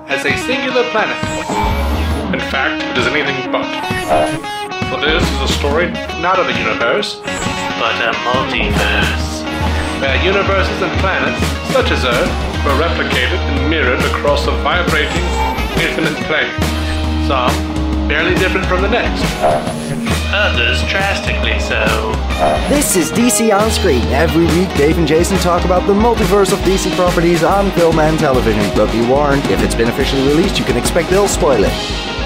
as a singular planet. In fact, it is anything but. For this is a story not of a universe, but a multiverse. Where universes and planets, such as Earth, were replicated and mirrored across a vibrating, infinite plane. Some barely different from the next. Others drastically so. This is DC On Screen. Every week, Dave and Jason talk about the multiverse of DC properties on film and television. But be warned, if it's been officially released, you can expect they'll spoil it.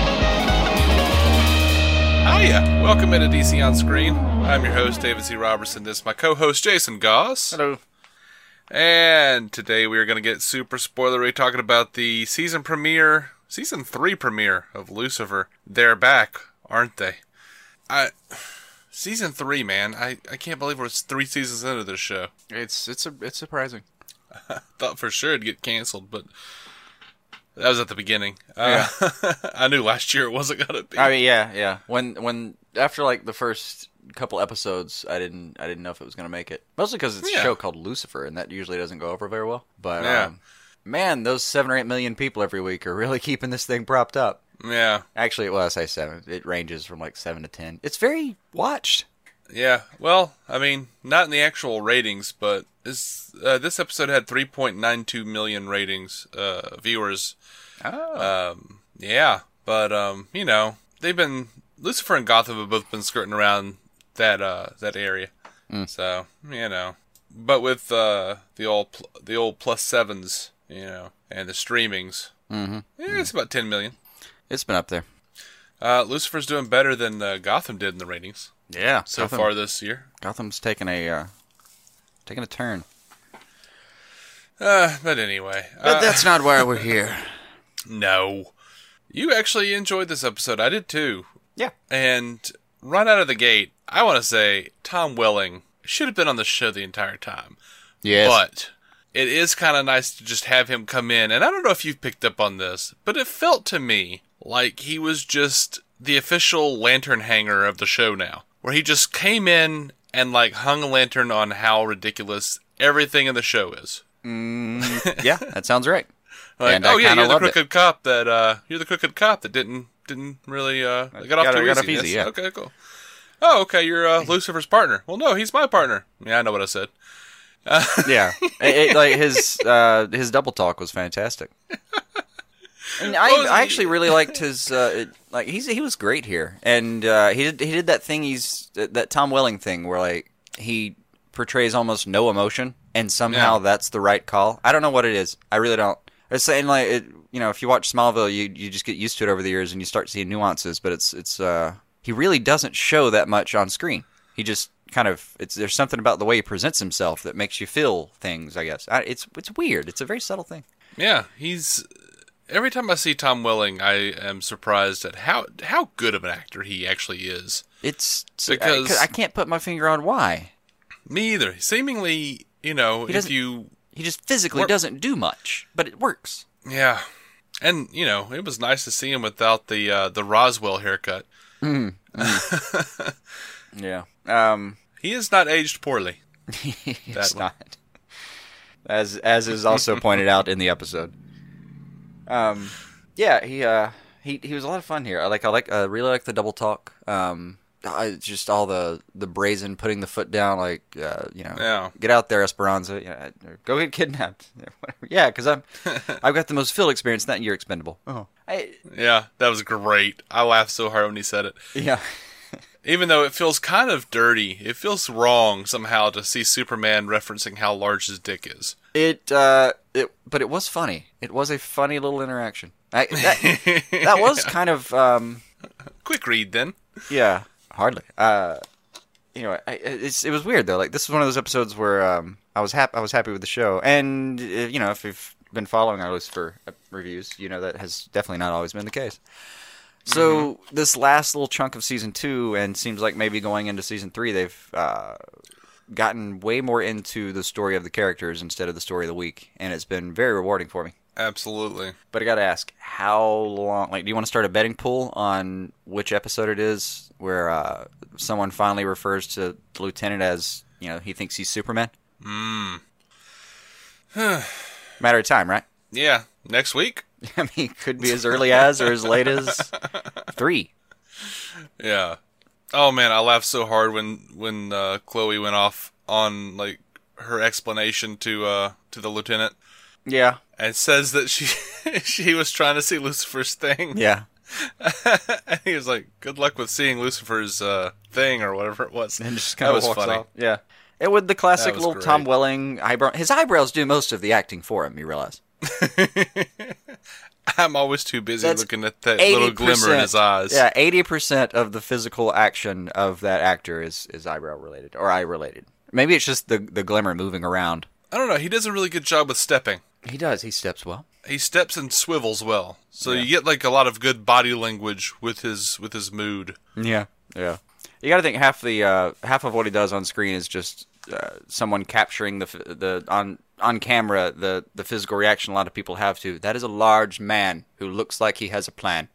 Hiya! Welcome into DC On Screen. I'm your host, David C. Robertson. This is my co-host, Jason Goss. Hello. And today we are going to get super spoilery talking about the season 3 premiere of Lucifer. They're back, aren't they? Season 3, man. I can't believe we're 3 seasons into this show. It's surprising. I thought for sure it'd get canceled, but that was at the beginning. Yeah. I knew last year it wasn't going to be. I mean, yeah. When after like the first couple episodes, I didn't know if it was going to make it. Mostly because it's a show called Lucifer, and that usually doesn't go over very well. But man, those 7 or 8 million people every week are really keeping this thing propped up. Yeah. Actually, well, I say 7. It ranges from like 7 to 10. It's very watched. Yeah. Well, I mean, not in the actual ratings, but this episode had 3.92 million viewers. Oh. Yeah. But, you know, Lucifer and Gotham have both been skirting around that area. So, you know. But with the old plus sevens, you know, and the streamings, it's about 10 million. It's been up there. Lucifer's doing better than Gotham did in the ratings. Yeah, so far this year. Gotham's taking a turn. But anyway, but that's not why we're here. No, you actually enjoyed this episode. I did too. Yeah, and right out of the gate, I want to say Tom Welling should have been on the show the entire time. Yes, but it is kind of nice to just have him come in. And I don't know if you've picked up on this, but it felt to me like he was just the official lantern hanger of the show now, where he just came in and like hung a lantern on how ridiculous everything in the show is. Yeah, that sounds right. Like, and you're the crooked cop that didn't really got off too easy. Yeah. Okay, cool. Oh, okay, you're Lucifer's partner. Well, no, he's my partner. Yeah, I know what I said. Yeah, like his double talk was fantastic. And I actually really liked his he was great here, and he did that thing that Tom Welling thing where like he portrays almost no emotion, and somehow that's the right call. I don't know what it is. I really don't. It's saying like if you watch Smallville, you just get used to it over the years, and you start seeing nuances. But it's he really doesn't show that much on screen. He just kind of there's something about the way he presents himself that makes you feel things. I guess it's weird. It's a very subtle thing. Yeah, every time I see Tom Welling, I am surprised at how good of an actor he actually is. It's because I can't put my finger on why. Me either. Seemingly, he just physically doesn't do much, but it works. Yeah, and it was nice to see him without the Roswell haircut. Yeah. He is not aged poorly. He's not. As is also pointed out in the episode. Yeah, he was a lot of fun here. I really like the double talk. Just all the brazen putting the foot down, get out there, Esperanza. Go get kidnapped. Yeah, because I've got the most Phil experience. That you're expendable. Oh, yeah, that was great. I laughed so hard when he said it. Yeah. Even though it feels kind of dirty, it feels wrong somehow to see Superman referencing how large his dick is. But it was funny. It was a funny little interaction. That was kind of quick read then. Yeah, hardly. It was weird though. Like this was one of those episodes where I was happy with the show, and if you've been following our Lucifer reviews, that has definitely not always been the case. So this last little chunk of season 2, and seems like maybe going into season 3, they've gotten way more into the story of the characters instead of the story of the week, and it's been very rewarding for me. Absolutely. But I got to ask, how long? Like, do you want to start a betting pool on which episode it is where someone finally refers to the lieutenant as he thinks he's Superman? Matter of time, right? Yeah, next week. I mean, it could be as early as or as late as 3. Yeah. Oh man, I laughed so hard when Chloe went off on like her explanation to the lieutenant. Yeah. And says that she was trying to see Lucifer's thing. Yeah. And he was like, "Good luck with seeing Lucifer's thing," or whatever it was. And just kind of was walks funny. off. Yeah. And with the classic That was little great. Tom Welling eyebrow. His eyebrows do most of the acting for him, you realize. I'm always too busy That's looking at that little glimmer in his eyes. Yeah, 80% of the physical action of that actor is eyebrow related or eye related. Maybe it's just the glimmer moving around. I don't know. He does a really good job with stepping. He does. He steps well. He steps and swivels well, so you get like a lot of good body language with his mood. Yeah. Yeah. You got to think half of what he does on screen is just someone capturing the on camera the physical reaction a lot of people have to. That is a large man who looks like he has a plan.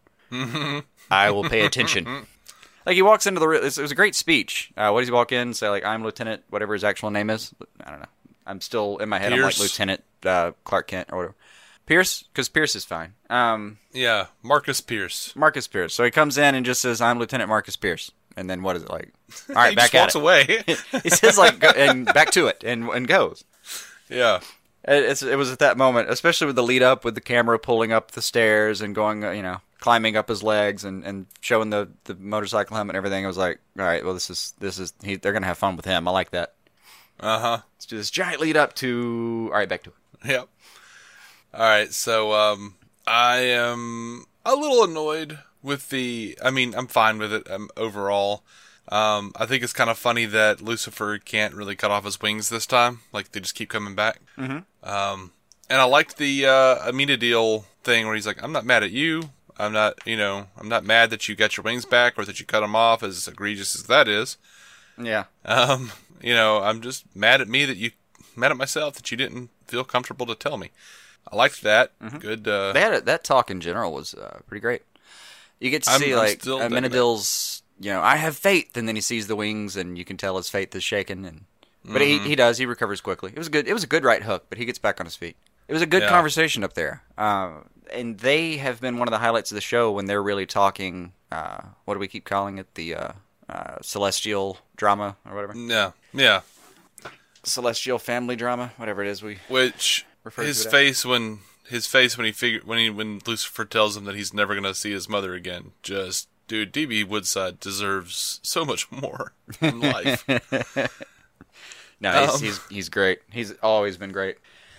I will pay attention. Like he walks into it was a great speech. What does he walk in and say? Like, I'm Lieutenant, whatever his actual name is. I don't know. I'm still in my head. Pierce. I'm like Lieutenant Clark Kent or whatever. Pierce, because Pierce is fine. Yeah, Marcus Pierce. Marcus Pierce. So he comes in and just says, "I'm Lieutenant Marcus Pierce," and then what is it like? All right, He back just walks at it. away. He says like, and back to it, and goes. Yeah. It was at that moment, especially with the lead up, with the camera pulling up the stairs and going, climbing up his legs and showing the motorcycle helmet and everything. I was like, all right, well, they're gonna have fun with him. I like that. Let's do this giant lead up to. All right, back to it. Yep. All right, so I am a little annoyed with I'm fine with it overall. I think it's kind of funny that Lucifer can't really cut off his wings this time. Like, they just keep coming back. Mm-hmm. And I liked the Amenadiel thing where he's like, "I'm not mad at you. I'm not mad that you got your wings back or that you cut them off, as egregious as that is. Yeah. I'm just mad at myself that you didn't feel comfortable to tell me." I liked that. Mm-hmm. Good. That talk in general was pretty great. You get to see like Amenadiel's, I have faith, and then he sees the wings, and you can tell his faith is shaken. But he does. He recovers quickly. It was good. It was a good right hook, but he gets back on his feet. It was a good conversation up there. And they have been one of the highlights of the show when they're really talking. What do we keep calling it? The celestial drama or whatever. Yeah. Celestial family drama, whatever it is. Which his face when when Lucifer tells him that he's never gonna see his mother again. Just, dude, DB Woodside deserves so much more in life. No, he's great. He's always been great.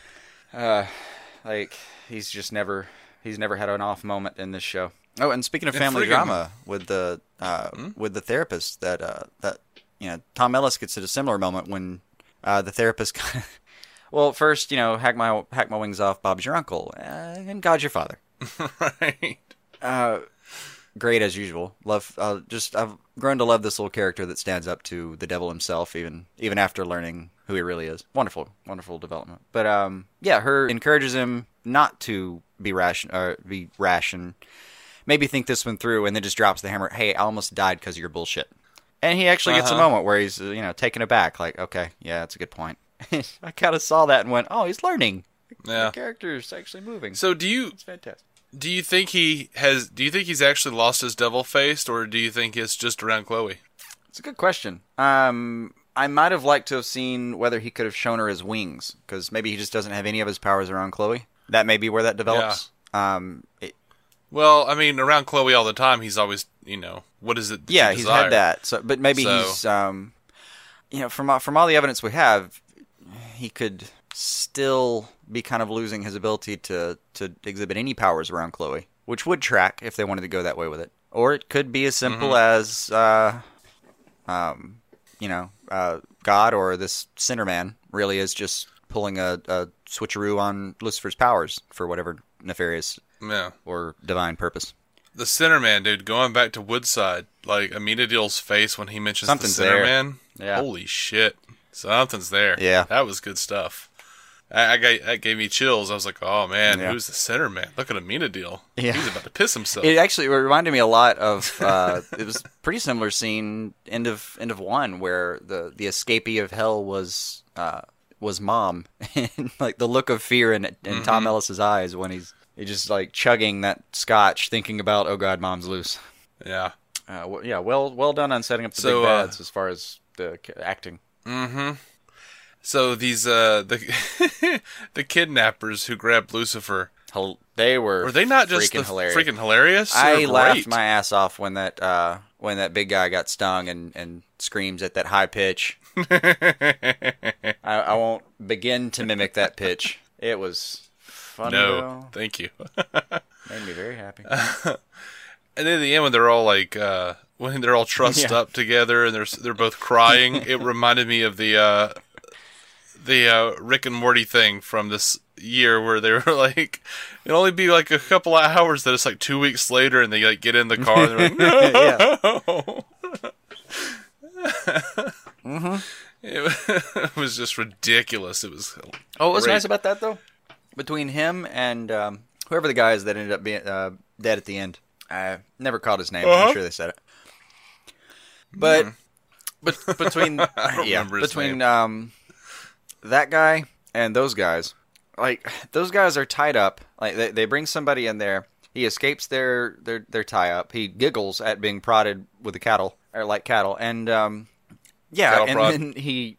He's never had an off moment in this show. Oh, and speaking of family drama with the therapist, Tom Ellis gets at a similar moment when the therapist. Well, first, hack my wings off. Bob's your uncle, and God's your father. Right. Great as usual. I've grown to love this little character that stands up to the devil himself, even after learning who he really is. Wonderful, wonderful development. But her encourages him not to be rash and maybe think this one through, and then just drops the hammer. Hey, I almost died because of your bullshit. And he actually gets a moment where he's taken aback, like, okay, yeah, that's a good point. I kind of saw that and went, oh, he's learning. Yeah. The character's actually moving. So it's fantastic. Do you think he's actually lost his devil face, or do you think it's just around Chloe? It's a good question. I might have liked to have seen whether he could have shown her his wings, because maybe he just doesn't have any of his powers around Chloe. That may be where that develops. Yeah. Well, around Chloe all the time, he's always, what is it that you he's desire? had that. So, but maybe he's, from all the evidence we have, he could still be kind of losing his ability to exhibit any powers around Chloe, which would track if they wanted to go that way with it. Or it could be as simple as, God or this Sinner Man really is just pulling a switcheroo on Lucifer's powers for whatever nefarious or divine purpose. The Sinner Man, dude, going back to Woodside, like Amenadiel's face when he mentions Something's the Sinner there. Man. Yeah. Holy shit. Something's there. Yeah. That was good stuff. That gave me chills. I was like, oh man, who's the Sinner Man? Look at Amenadiel. Yeah. He's about to piss himself. It actually reminded me a lot of it was a pretty similar scene end of 1 where the escapee of hell was Mom, and like the look of fear in Tom Ellis's eyes when he's He's just like chugging that scotch, thinking about, oh god, mom's loose. Yeah. Well done on setting up the big bads as far as the acting. Mm-hmm. So these the the kidnappers who grabbed Lucifer, they were they not just freaking hilarious? I laughed my ass off when that big guy got stung and screams at that high pitch. I won't begin to mimic that pitch. It was funny. No, thank you. Made me very happy. And then at the end, when they're all like, when they're all trussed up together and they're both crying, it reminded me of the Rick and Morty thing from this year where they were like, it'll only be like a couple of hours. That it's like 2 weeks later, and they like get in the car and they're like, no. Mm-hmm. It was just ridiculous. It was. What was nice about that though? Between him and whoever the guy is that ended up being dead at the end, I never caught his name. I'm sure they said it. But between that guy and those guys, like those guys are tied up. Like they bring somebody in there. He escapes their tie up. He giggles at being prodded with the cattle and then he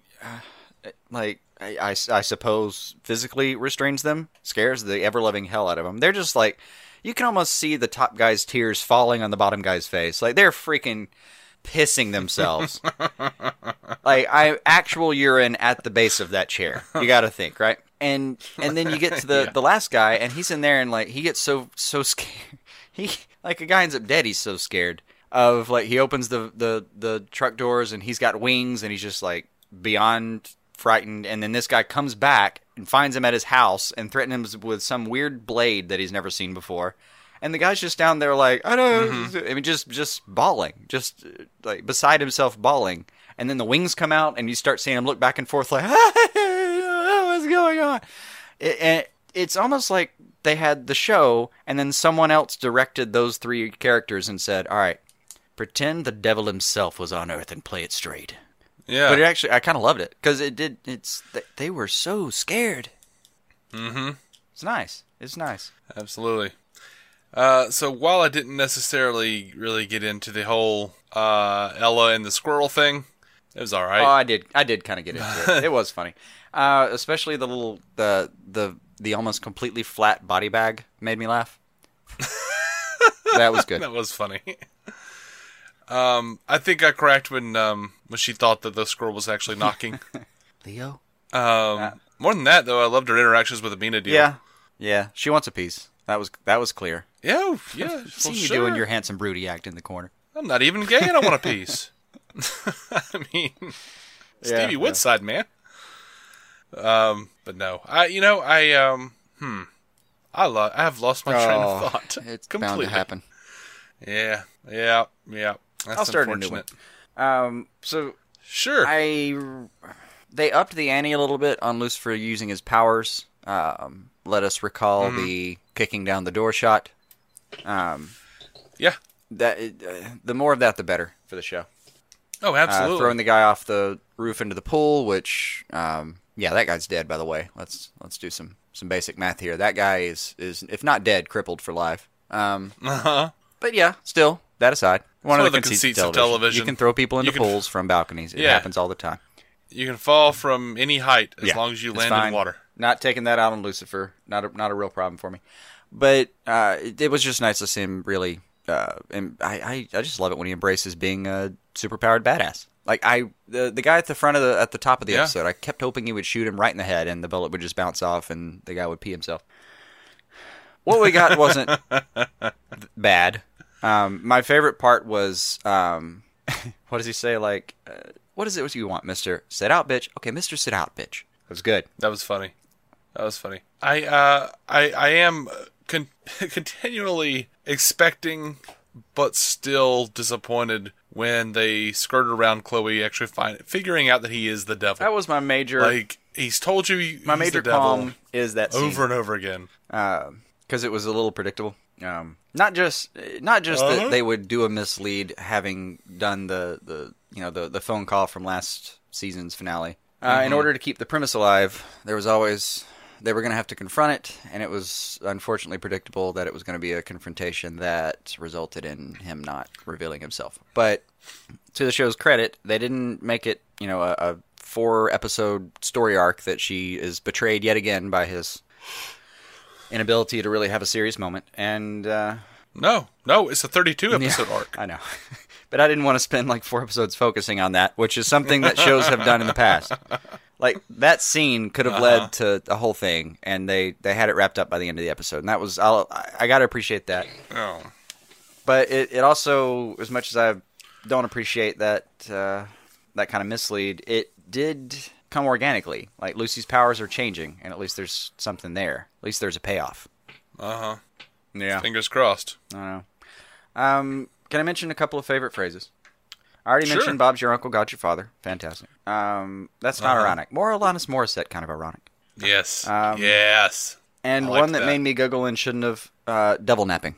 I suppose physically restrains them, scares the ever loving hell out of them. They're just like, you can almost see the top guy's tears falling on the bottom guy's face. Like they're freaking pissing themselves. Like actual urine at the base of that chair. You got to think, right? And then you get to the last guy, and he's in there, and like he gets so scared. He like a guy ends up dead. He's so scared of like he opens the truck doors, and he's got wings, and he's just like beyond frightened. And then this guy comes back and finds him at his house and threatens him with some weird blade that he's never seen before. And the guy's just down there like, I don't know, I mean, just bawling, just like beside himself bawling. And then the wings come out, and you start seeing him look back and forth like, what's going on? It's almost like they had the show, and then someone else directed those three characters and said, all right, pretend the devil himself was on Earth and play it straight. Yeah. But it actually, I kind of loved it, because they were so scared. Mm-hmm. It's nice. It's nice. Absolutely. So while I didn't necessarily really get into the whole Ella and the squirrel thing, it was all right. Oh, I did kind of get into it. It was funny, especially the little the almost completely flat body bag made me laugh. That was good. That was funny. I think I cracked when she thought that the squirrel was actually knocking. Leo. More than that, though, I loved her interactions with Amina Deal. Yeah. She wants a piece. That was clear. Yeah. See you doing your handsome broody act in the corner. I'm not even gay, and I want a piece. I mean, Stevie Woodside, man. But no, I have lost my train of thought. It's completely. bound to happen. Yeah. That's I'll start a new one. So sure, they upped the ante a little bit on Lucifer using his powers. Let us recall the kicking down the door shot. Yeah. The more of that, the better for the show. Oh, absolutely. Throwing the guy off the roof into the pool, which, that guy's dead, by the way. Let's do some basic math here. That guy is if not dead, crippled for life. But yeah, still, that aside. One of the conceits of television. You can throw people into pools from balconies. It happens all the time. You can fall from any height as long as you land in water. Not taking that out on Lucifer. Not a real problem for me. But it was just nice to see him really... and I just love it when he embraces being a superpowered badass. Like the guy at the top of the episode, I kept hoping he would shoot him right in the head, and the bullet would just bounce off, and the guy would pee himself. What we got wasn't bad. My favorite part was what does he say? Like, what is it you want, Mister? Sit out, bitch. Okay, Mister, sit out, bitch. That was good. That was funny. I am continually expecting, but still disappointed when they skirt around Chloe actually figuring out that he is the devil. That was my major... Like, he's told you my major qualm is that scene. Over and over again. Because it was a little predictable. Not just that they would do a mislead having done the phone call from last season's finale. In order to keep the premise alive, there was always they were going to have to confront it, and it was unfortunately predictable that it was going to be a confrontation that resulted in him not revealing himself. But to the show's credit, they didn't make it, a 4-episode story arc that she is betrayed yet again by his inability to really have a serious moment. And No, it's a 32-episode arc. I know. But I didn't want to spend like 4 episodes focusing on that, which is something that shows have done in the past. Like, that scene could have led to the whole thing, and they had it wrapped up by the end of the episode. And that was, I got to appreciate that. Oh. But it also, as much as I don't appreciate that that kind of mislead, it did come organically. Like, Lucy's powers are changing, and at least there's something there. At least there's a payoff. Uh-huh. Yeah. Fingers crossed. I don't know. Can I mention a couple of favorite phrases? I already mentioned Bob's your uncle, God's your father. Fantastic. That's not ironic. More Alanis Morissette kind of ironic. Yes. Yes. And one that made me giggle and shouldn't have, double napping.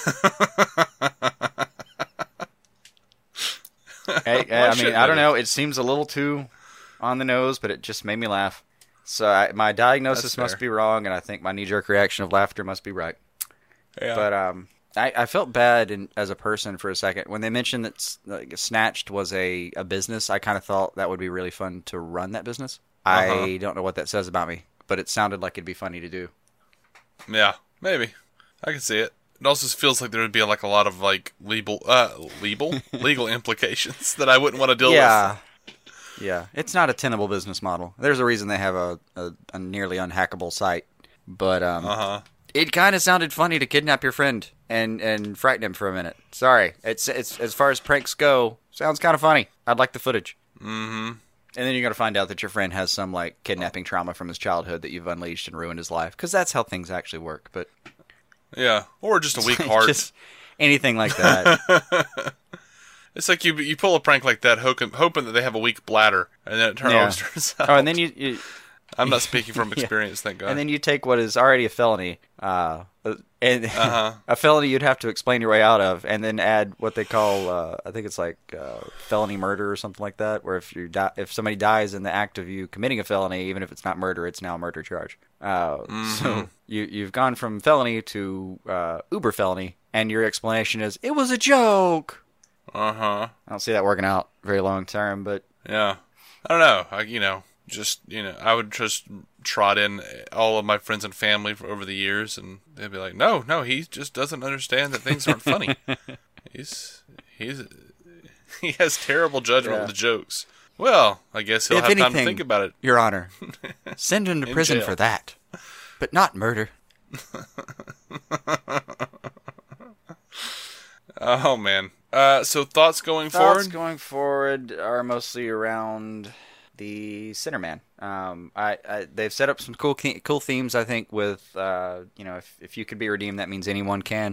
I don't know. It seems a little too on the nose, but it just made me laugh. So my diagnosis must be wrong, and I think my knee-jerk reaction of laughter must be right. Yeah. But I felt bad as a person for a second. When they mentioned that Snatched was a business, I kind of thought that would be really fun to run that business. I don't know what that says about me, but it sounded like it'd be funny to do. Yeah, maybe. I can see it. It also feels like there would be like a lot of like legal implications that I wouldn't want to deal with. Yeah. It's not a tenable business model. There's a reason they have a nearly unhackable site. But it kind of sounded funny to kidnap your friend and frighten him for a minute. Sorry. It's as far as pranks go, sounds kind of funny. I'd like the footage. Mm-hmm. And then you're going to find out that your friend has some like kidnapping trauma from his childhood that you've unleashed and ruined his life. Because that's how things actually work. But yeah, or just a weak heart. Just anything like that. It's like you pull a prank like that, hoping that they have a weak bladder, and then it turns out. Oh, and then you I'm not speaking from experience, thank God. And then you take what is already a felony, and a felony you'd have to explain your way out of, and then add what they call, I think it's like felony murder or something like that, where if somebody dies in the act of you committing a felony, even if it's not murder, it's now a murder charge. So you've gone from felony to uber felony, and your explanation is, it was a joke! I don't see that working out very long term, but... Yeah. I don't know. I would just trot in all of my friends and family over the years, and they'd be like, no, he just doesn't understand that things aren't funny. He has terrible judgment with the jokes. Well, I guess he'll have time to think about it. Your Honor, send him to prison for that, but not murder. Oh, man. So thoughts going forward? Thoughts going forward are mostly around the Sinnerman. They've set up some cool themes, I think, with, if you could be redeemed, that means anyone can.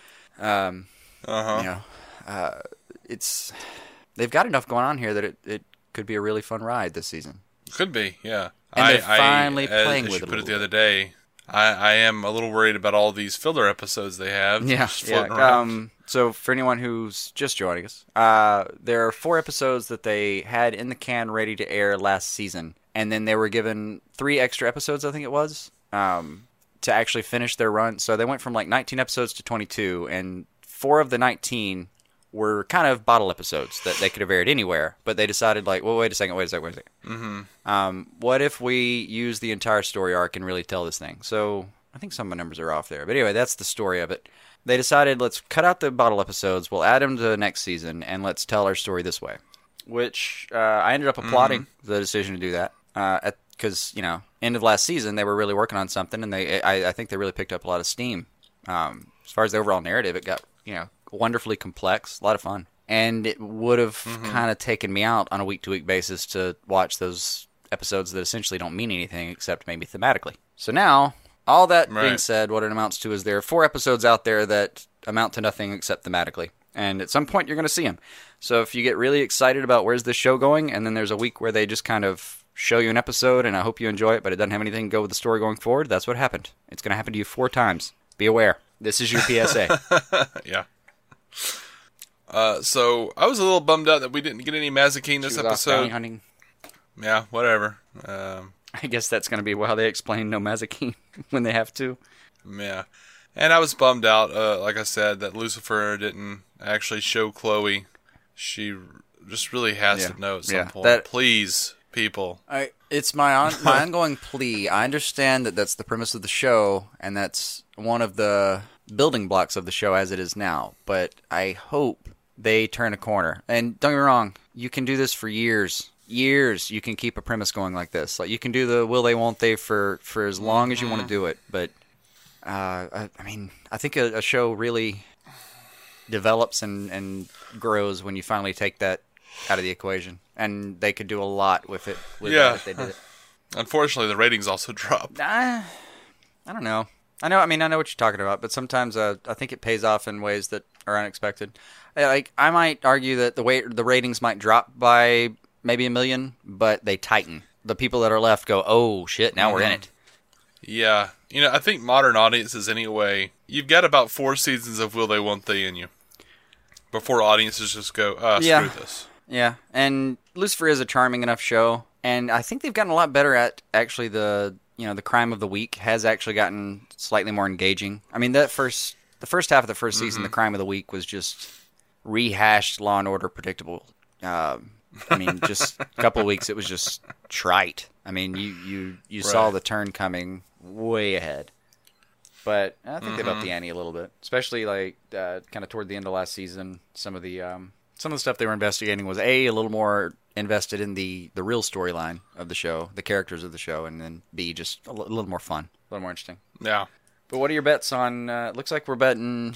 They've got enough going on here that it could be a really fun ride this season. Could be, yeah. And they're finally playing with it. As you put it the other day, I am a little worried about all these filler episodes they have. Yeah. Around. So for anyone who's just joining us, there are 4 episodes that they had in the can ready to air last season. And then they were given 3 extra episodes, I think it was, to actually finish their run. So they went from like 19 episodes to 22, and 4 of the 19 were kind of bottle episodes that they could have aired anywhere. But they decided, like, well, wait a second. Mm-hmm. What if we use the entire story arc and really tell this thing? So I think some of the numbers are off there. But anyway, that's the story of it. They decided, let's cut out the bottle episodes, we'll add them to next season, and let's tell our story this way. Which I ended up applauding the decision to do that. Because, end of last season, they were really working on something, and I think they really picked up a lot of steam. As far as the overall narrative, it got, wonderfully complex, a lot of fun. And it would have kind of taken me out on a week-to-week basis to watch those episodes that essentially don't mean anything except maybe thematically. So now... all that being said, what it amounts to is there are 4 episodes out there that amount to nothing except thematically. And at some point, you're going to see them. So if you get really excited about where's this show going, and then there's a week where they just kind of show you an episode, and I hope you enjoy it, but it doesn't have anything to go with the story going forward, that's what happened. It's going to happen to you 4 times. Be aware. This is your PSA. Yeah. So I was a little bummed out that we didn't get any Mazikeen this episode. Hunting. Yeah, whatever. I guess that's going to be how they explain no Mazikeen when they have to. Yeah. And I was bummed out, like I said, that Lucifer didn't actually show Chloe. She just really has to know at some point. Please, people. It's my ongoing plea. I understand that that's the premise of the show, and that's one of the building blocks of the show as it is now. But I hope they turn a corner. And don't get me wrong, you can do this for years. Years you can keep a premise going like this. Like you can do the will they, won't they for as long as you want to do it. But I mean, I think a show really develops and grows when you finally take that out of the equation. And they could do a lot with it. If they did it. Unfortunately, the ratings also dropped. I don't know. I know what you're talking about, but sometimes I think it pays off in ways that are unexpected. Like I might argue that the ratings might drop by maybe 1 million, but they tighten. The people that are left go, oh shit, now we're in it. Yeah. I think modern audiences anyway, you've got about 4 seasons of will they, won't they in you before audiences just go, screw this. Yeah, and Lucifer is a charming enough show, and I think they've gotten a lot better at actually the crime of the week has actually gotten slightly more engaging. I mean, the first half of the first season, the crime of the week was just rehashed Law and Order predictable. I mean, just a couple of weeks, it was just trite. I mean, you saw the turn coming way ahead. But I think they upped the ante a little bit, especially like kind of toward the end of last season. Some of the stuff they were investigating was a little more invested in the real storyline of the show, the characters of the show, and then B, just a little more fun, a little more interesting. Yeah. But what are your bets on? Looks like we're betting.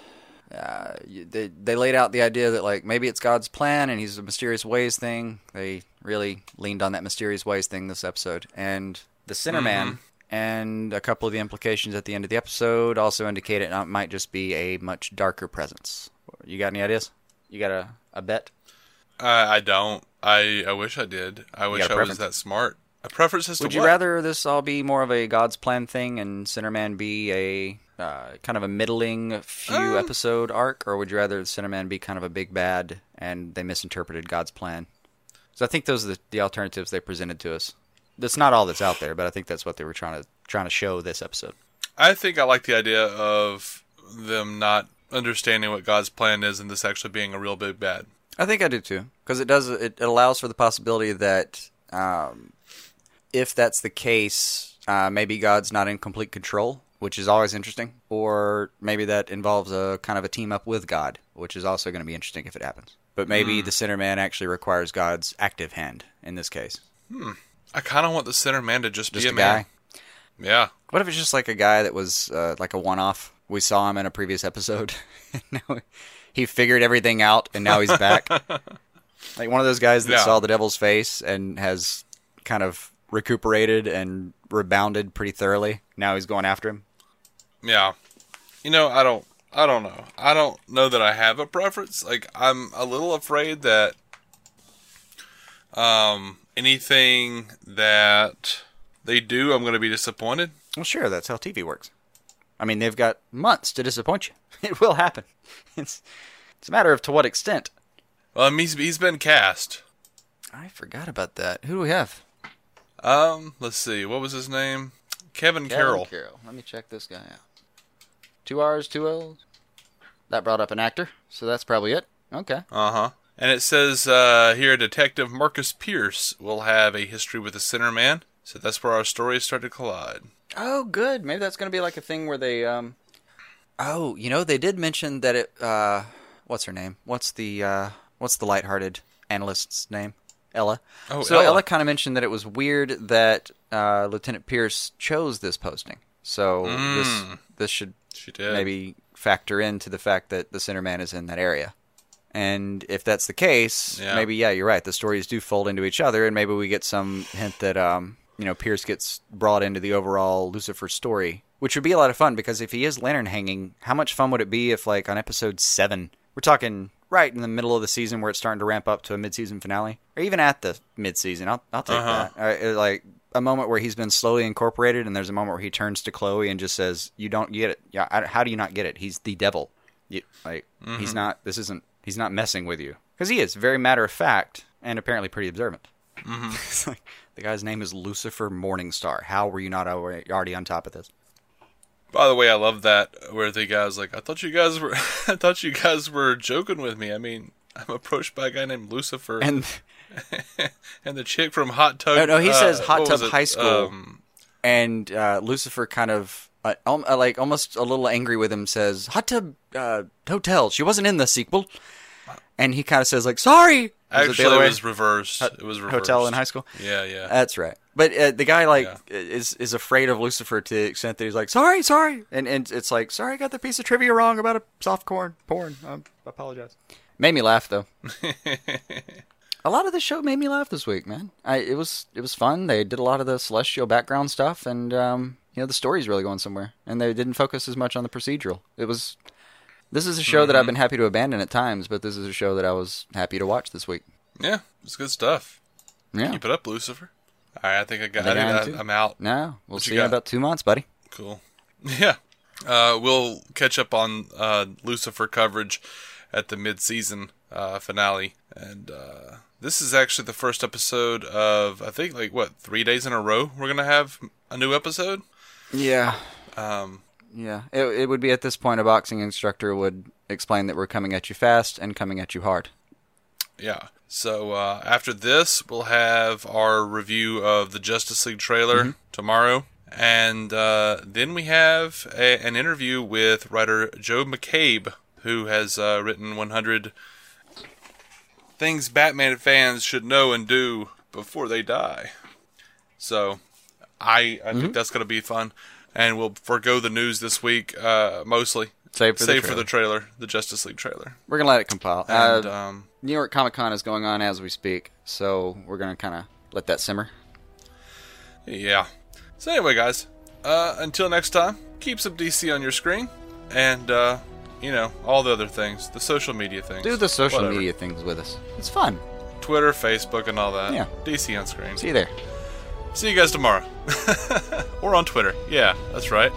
They laid out the idea that like maybe it's God's plan and he's a mysterious ways thing. They really leaned on that mysterious ways thing this episode, and the Sinner Man. And a couple of the implications at the end of the episode also indicate it might just be a much darker presence. You got any ideas? You got a bet? I don't. I wish I did. I wish I was that smart. A preference as to Would you rather this all be more of a God's plan thing and Sinnerman be a kind of a middling few episode arc, or would you rather Sinnerman be kind of a big bad and they misinterpreted God's plan? So I think those are the alternatives they presented to us. That's not all that's out there, but I think that's what they were trying to show this episode. I think I like the idea of them not understanding what God's plan is and this actually being a real big bad. I think I do too, because it allows for the possibility that if that's the case, maybe God's not in complete control, which is always interesting, or maybe that involves a kind of a team up with God, which is also going to be interesting if it happens. But maybe the Sinner Man actually requires God's active hand in this case. I kind of want the Sinner Man to just be a man. Guy. Yeah. What if it's just like a guy that was like a one-off? We saw him in a previous episode. Now he figured everything out, and now he's back. Like one of those guys that saw the devil's face and has kind of recuperated and rebounded pretty thoroughly. Now he's going after him. Yeah. I don't know. I don't know that I have a preference. Like, I'm a little afraid that anything that they do, I'm going to be disappointed. Well, sure, that's how TV works. I mean, they've got months to disappoint you. It will happen. It's a matter of to what extent. Well, he's been cast. I forgot about that. Who do we have? Let's see. What was his name? Kevin Carroll. Let me check this guy out. 2 R's, 2 L's. That brought up an actor, so that's probably it. Okay. Uh-huh. And it says here, Detective Marcus Pierce will have a history with the Sinner Man. So that's where our stories start to collide. Oh, good. Maybe that's going to be like a thing where they... they did mention that it... what's her name? What's the lighthearted analyst's name? Ella. Oh, so Ella kind of mentioned that it was weird that Lieutenant Pierce chose this posting. So this should maybe factor into the fact that the Sinner Man is in that area. And if that's the case, maybe, you're right. The stories do fold into each other, and maybe we get some hint that, Pierce gets brought into the overall Lucifer story, which would be a lot of fun, because if he is lantern hanging, how much fun would it be if, like, on episode 7, we're talking right in the middle of the season where it's starting to ramp up to a mid-season finale, or even at the mid-season, I'll take that. Like, a moment where he's been slowly incorporated, and there's a moment where he turns to Chloe and just says, "You don't get it. Yeah, how do you not get it? He's the devil. He's not. He's not messing with you." Because he is very matter of fact and apparently pretty observant. It's like, The guy's name is Lucifer Morningstar. How were you not already on top of this? By the way, I love that where the guy's like, I thought you guys were joking with me. I mean, I'm approached by a guy named Lucifer, And and the chick from Hot Tub. no, he says Hot what Tub was it? High School, and Lucifer kind of like almost a little angry with him says Hot Tub Hotel. She wasn't in the sequel, and he kind of says like sorry. Actually, it was reversed. It was reversed. Hotel in high school. Yeah. That's right. But the guy is afraid of Lucifer to the extent that he's like sorry, and it's like sorry, I got the piece of trivia wrong about a softcore porn. I apologize. Made me laugh though. A lot of the show made me laugh this week, man. It was fun. They did a lot of the celestial background stuff, and the story's really going somewhere. And they didn't focus as much on the procedural. This is a show that I've been happy to abandon at times, but this is a show that I was happy to watch this week. Yeah, it's good stuff. Yeah. Keep it up, Lucifer. All right, I think I'm out. No, we'll What see you you in got? about 2 months, buddy. Cool. Yeah. We'll catch up on Lucifer coverage at the mid-season finale. And this is actually the first episode of, I think, 3 days in a row we're going to have a new episode? Yeah. Yeah. It would be at this point a boxing instructor would explain that we're coming at you fast and coming at you hard. Yeah. So after this, we'll have our review of the Justice League trailer tomorrow. And then we have an interview with writer Joe McCabe, who has written 100 things Batman fans should know and do before they die. So I think that's going to be fun. And we'll forego the news this week, mostly. Save for the trailer, the Justice League trailer. We're going to let it compile. And, New York Comic Con is going on as we speak, so we're going to kind of let that simmer. Yeah. So anyway, guys, until next time, keep some DC on your screen, and, all the other things, the social media things. Do the social whatever. media things with us. It's fun. Twitter, Facebook, and all that. Yeah. DC on screen. See you there. See you guys tomorrow. Or on Twitter. Yeah, that's right.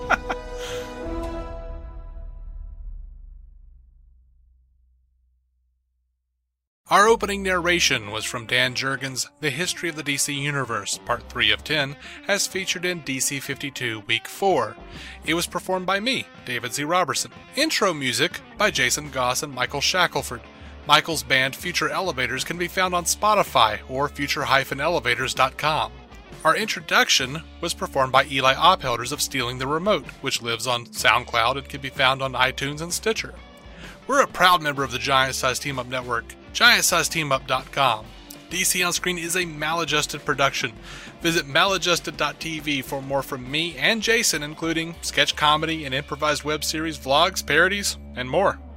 Our opening narration was from Dan Jurgens' The History of the DC Universe, Part 3 of 10, as featured in DC 52 Week 4. It was performed by me, David Z. Robertson. Intro music by Jason Goss and Michael Shackelford. Michael's band Future Elevators can be found on Spotify or future-elevators.com. Our introduction was performed by Eli Ophelders of Stealing the Remote, which lives on SoundCloud and can be found on iTunes and Stitcher. We're a proud member of the Giant Size Team Up Network, GiantSizeTeamUp.com. DC On Screen is a maladjusted production. Visit maladjusted.tv for more from me and Jason, including sketch comedy and improvised web series, vlogs, parodies, and more.